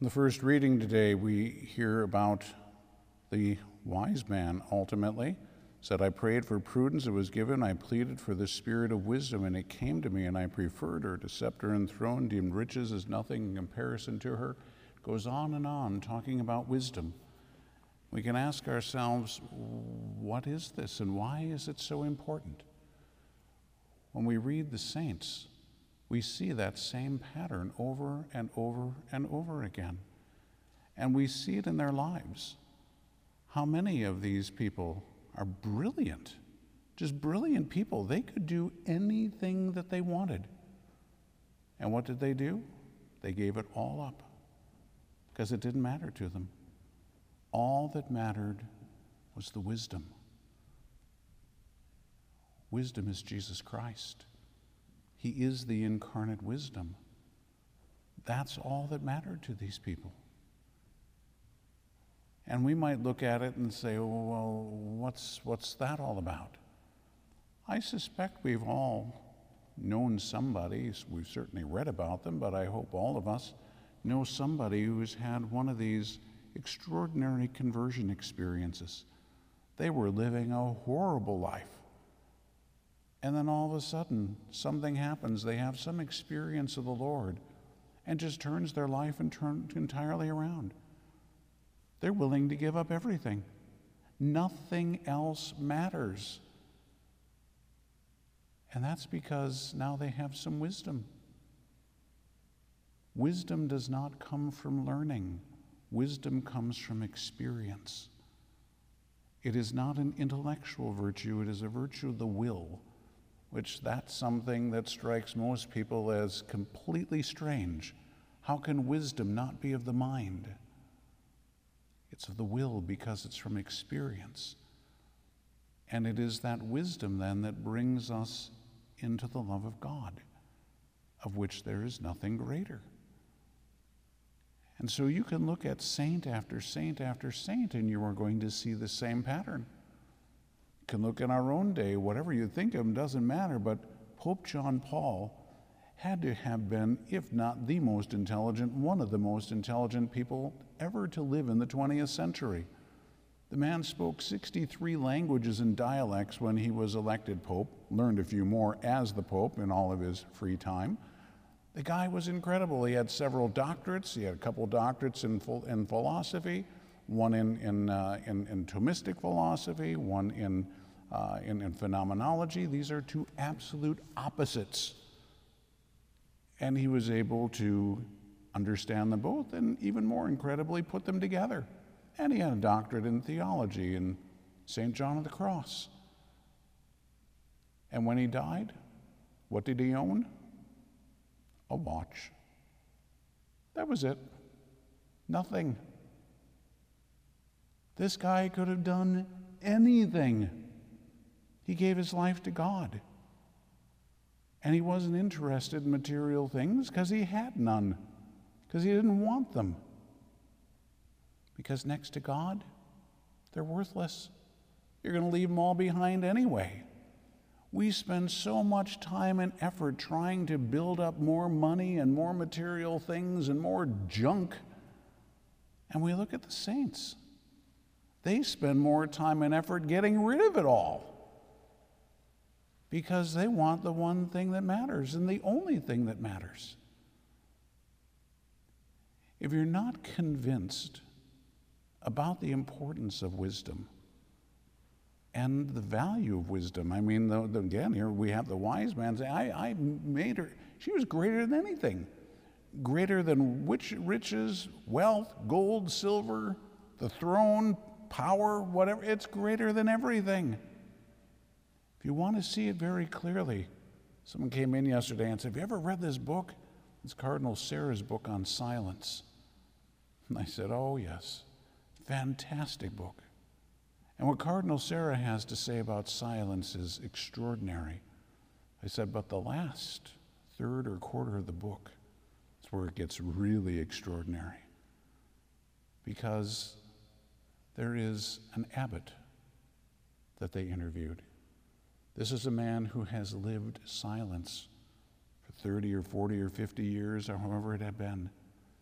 In the first reading today, we hear about the wise man ultimately. Said, I prayed for prudence, it was given. I pleaded for the spirit of wisdom, and it came to me, and I preferred her to scepter and throne, deemed riches as nothing in comparison to her. Goes on, talking about wisdom. We can ask ourselves, what is this, and why is it so important? When we read the saints, we see that same pattern over and over and over again. And we see it in their lives. How many of these people are brilliant, just brilliant people? They could do anything that they wanted. And what did they do? They gave it all up because it didn't matter to them. All that mattered was the wisdom. Wisdom is Jesus Christ. He is the incarnate wisdom. That's all that mattered to these people. And we might look at it and say, oh, well, what's that all about? I suspect we've all known somebody, we've certainly read about them, but I hope all of us know somebody who's had one of these extraordinary conversion experiences. They were living a horrible life. And then all of a sudden, something happens. They have some experience of the Lord and just turns their life entirely around. They're willing to give up everything. Nothing else matters. And that's because now they have some wisdom. Wisdom does not come from learning. Wisdom comes from experience. It is not an intellectual virtue, it is a virtue of the will, which that's something that strikes most people as completely strange. How can wisdom not be of the mind? It's of the will because it's from experience. And it is that wisdom then that brings us into the love of God, of which there is nothing greater. And so you can look at saint after saint after saint, and you are going to see the same pattern. You can look in our own day, whatever you think of him doesn't matter, but Pope John Paul had to have been, if not the most intelligent, one of the most intelligent people ever to live in the 20th century. The man spoke 63 languages and dialects when he was elected Pope, learned a few more as the Pope in all of his free time. The guy was incredible. He had several doctorates. He had a couple doctorates in philosophy, one in Thomistic philosophy, one in phenomenology. These are two absolute opposites. And he was able to understand them both and, even more incredibly, put them together. And he had a doctorate in theology in St. John of the Cross. And when he died, what did he own? A watch. That was it. Nothing. This guy could have done anything. He gave his life to God. And he wasn't interested in material things because he had none, because he didn't want them. Because next to God, they're worthless. You're going to leave them all behind anyway. We spend so much time and effort trying to build up more money and more material things and more junk. And we look at the saints. They spend more time and effort getting rid of it all because they want the one thing that matters and the only thing that matters. If you're not convinced about the importance of wisdom and the value of wisdom, I mean, again, here we have the wise man say, I made her, she was greater than anything, greater than riches, wealth, gold, silver, the throne, power, whatever. It's greater than everything. If you want to see it very clearly, someone came in yesterday and said, have you ever read this book? It's Cardinal Sarah's book on silence. And I said, oh yes, fantastic book. And what Cardinal Sarah has to say about silence is extraordinary. I said, but the last third or quarter of the book is where it gets really extraordinary. Because there is an abbot that they interviewed. This is a man who has lived silence for 30 or 40 or 50 years, or however it had been.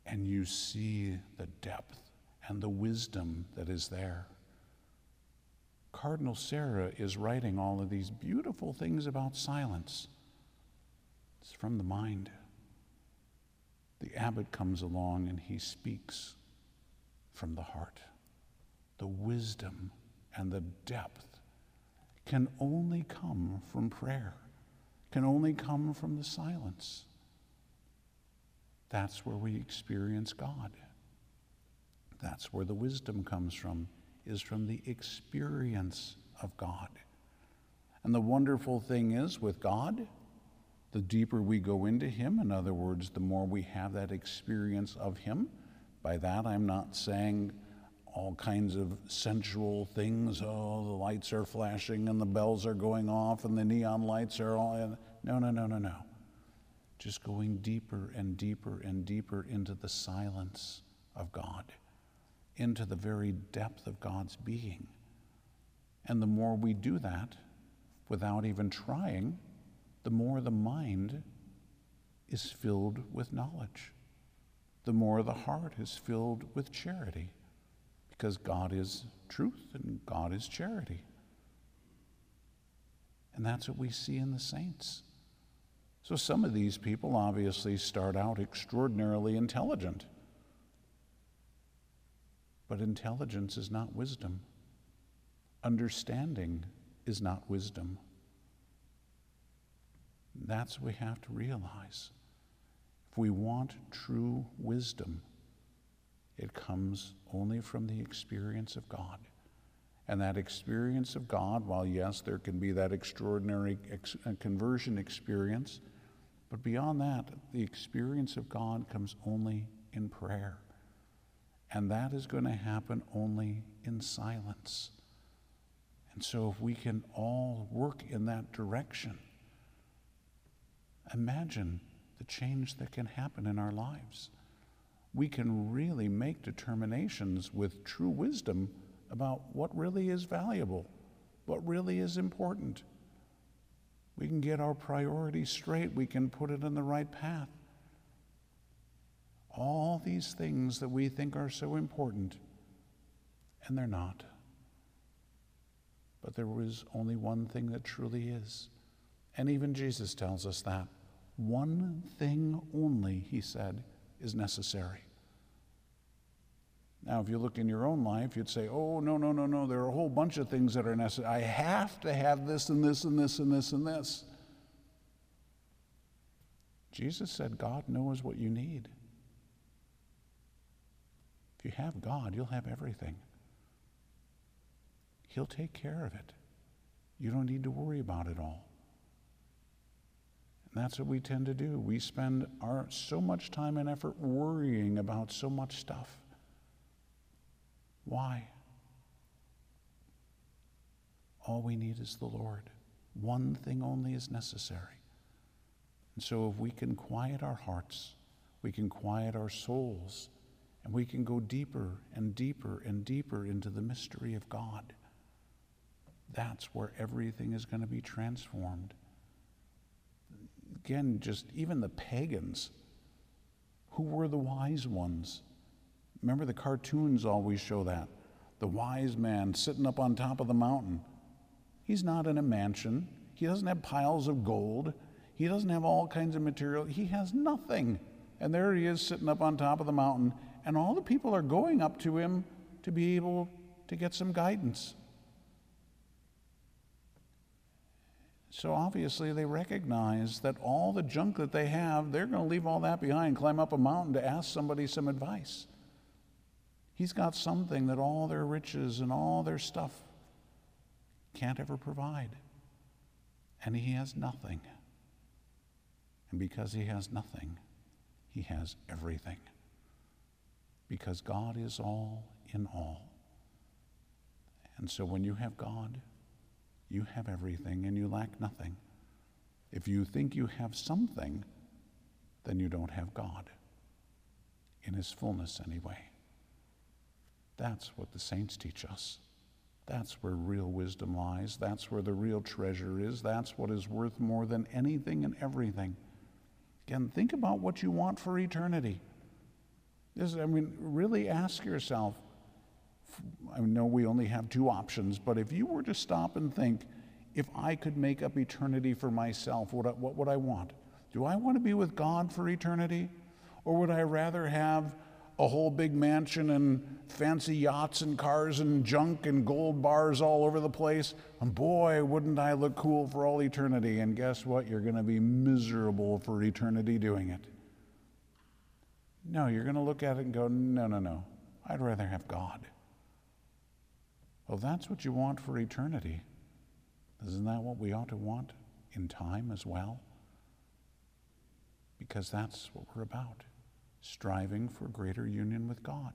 and you see the depth and the wisdom that is there. Cardinal Sarah is writing all of these beautiful things about silence. It's from the mind. The abbot comes along and he speaks from the heart. The wisdom and the depth can only come from prayer, can only come from the silence. That's where we experience God. That's where the wisdom comes from, is from the experience of God. And the wonderful thing is, with God, the deeper we go into him, in other words, the more we have that experience of him. By that, I'm not saying all kinds of sensual things. Oh, the lights are flashing and the bells are going off and the neon lights are all... No. Just going deeper and deeper and deeper into the silence of God, into the very depth of God's being. And the more we do that, without even trying, the more the mind is filled with knowledge. The more the heart is filled with charity, because God is truth and God is charity. And that's what we see in the saints. So some of these people obviously start out extraordinarily intelligent. But intelligence is not wisdom. Understanding is not wisdom. That's what we have to realize. If we want true wisdom, it comes only from the experience of God. And that experience of God, while yes, there can be that extraordinary conversion experience, but beyond that, the experience of God comes only in prayer. And that is going to happen only in silence. And so if we can all work in that direction, imagine the change that can happen in our lives. We can really make determinations with true wisdom about what really is valuable, what really is important. We can get our priorities straight. We can put it in the right path. All these things that we think are so important, and they're not. But there was only one thing that truly is. And even Jesus tells us that. One thing only, he said, is necessary. Now, if you look in your own life, you'd say, oh, no, there are a whole bunch of things that are necessary. I have to have this and this and this and this and this. Jesus said, God knows what you need. If you have God, you'll have everything. He'll take care of it. You don't need to worry about it all. And that's what we tend to do. We spend so much time and effort worrying about so much stuff. Why? All we need is the Lord. One thing only is necessary. And so if we can quiet our hearts, we can quiet our souls, and we can go deeper and deeper and deeper into the mystery of God, that's where everything is going to be transformed. Again, just even the pagans, who were the wise ones? Remember, the cartoons always show that. The wise man sitting up on top of the mountain. He's not in a mansion. He doesn't have piles of gold. He doesn't have all kinds of material. He has nothing. And there he is sitting up on top of the mountain, and all the people are going up to him to be able to get some guidance. So obviously they recognize that all the junk that they have, they're going to leave all that behind, climb up a mountain to ask somebody some advice. He's got something that all their riches and all their stuff can't ever provide. And he has nothing. And because he has nothing, he has everything. Because God is all in all. And so when you have God, you have everything and you lack nothing. If you think you have something, then you don't have God. In his fullness anyway. That's what the saints teach us. That's where real wisdom lies. That's where the real treasure is. That's what is worth more than anything and everything. Again, think about what you want for eternity. Really ask yourself, I know we only have two options, but if you were to stop and think, if I could make up eternity for myself, what would I want? Do I want to be with God for eternity? Or would I rather have a whole big mansion and fancy yachts and cars and junk and gold bars all over the place? And boy, wouldn't I look cool for all eternity. And guess what? You're going to be miserable for eternity doing it. No, you're going to look at it and go, no. I'd rather have God. Well, that's what you want for eternity. Isn't that what we ought to want in time as well? Because that's what we're about, striving for greater union with God.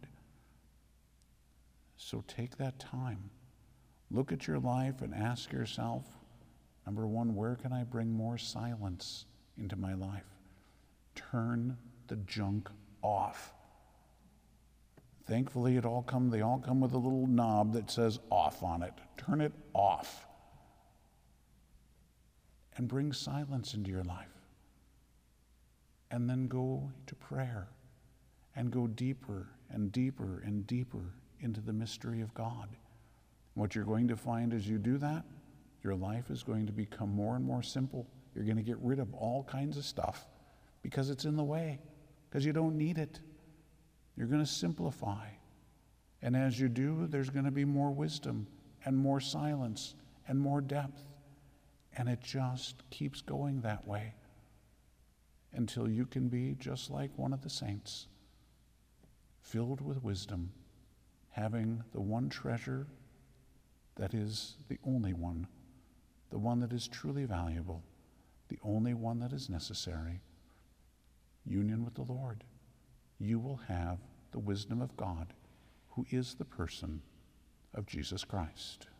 So take that time. Look at your life and ask yourself, number one, where can I bring more silence into my life? Turn the junk off. Thankfully, they all come with a little knob that says off on it. Turn it off. And bring silence into your life. And then go to prayer and go deeper and deeper and deeper into the mystery of God. What you're going to find as you do that, your life is going to become more and more simple. You're going to get rid of all kinds of stuff because it's in the way, because you don't need it. You're going to simplify. And as you do, there's going to be more wisdom and more silence and more depth. And it just keeps going that way until you can be just like one of the saints, filled with wisdom, having the one treasure that is the only one, the one that is truly valuable, the only one that is necessary, union with the Lord. You will have the wisdom of God, who is the person of Jesus Christ.